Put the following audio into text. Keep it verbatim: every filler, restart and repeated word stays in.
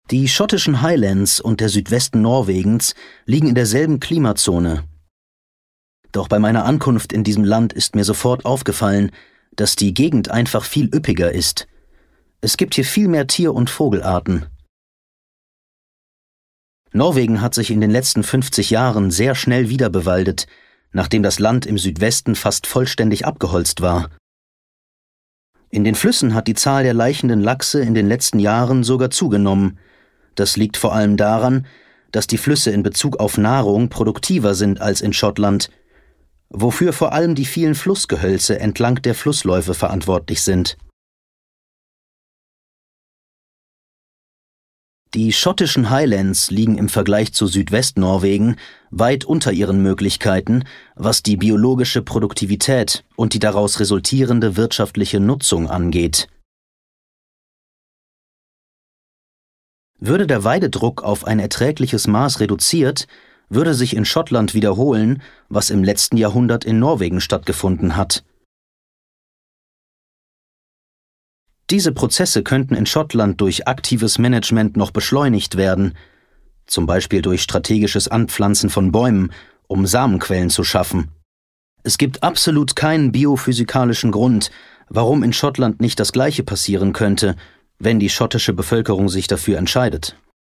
Die schottischen Highlands und der Südwesten Norwegens liegen in derselben Klimazone. Doch bei meiner Ankunft in diesem Land ist mir sofort aufgefallen, dass die Gegend einfach viel üppiger ist. Es gibt hier viel mehr Tier- und Vogelarten. Norwegen hat sich in den letzten fünfzig Jahren sehr schnell wiederbewaldet, nachdem das Land im Südwesten fast vollständig abgeholzt war. In den Flüssen hat die Zahl der laichenden Lachse in den letzten Jahren sogar zugenommen. Das liegt vor allem daran, dass die Flüsse in Bezug auf Nahrung produktiver sind als in Schottland, wofür vor allem die vielen Flussgehölze entlang der Flussläufe verantwortlich sind. Die schottischen Highlands liegen im Vergleich zu Südwestnorwegen weit unter ihren Möglichkeiten, was die biologische Produktivität und die daraus resultierende wirtschaftliche Nutzung angeht. Würde der Weidedruck auf ein erträgliches Maß reduziert, würde sich in Schottland wiederholen, was im letzten Jahrhundert in Norwegen stattgefunden hat. Diese Prozesse könnten in Schottland durch aktives Management noch beschleunigt werden, zum Beispiel durch strategisches Anpflanzen von Bäumen, um Samenquellen zu schaffen. Es gibt absolut keinen biophysikalischen Grund, warum in Schottland nicht das Gleiche passieren könnte, wenn die schottische Bevölkerung sich dafür entscheidet.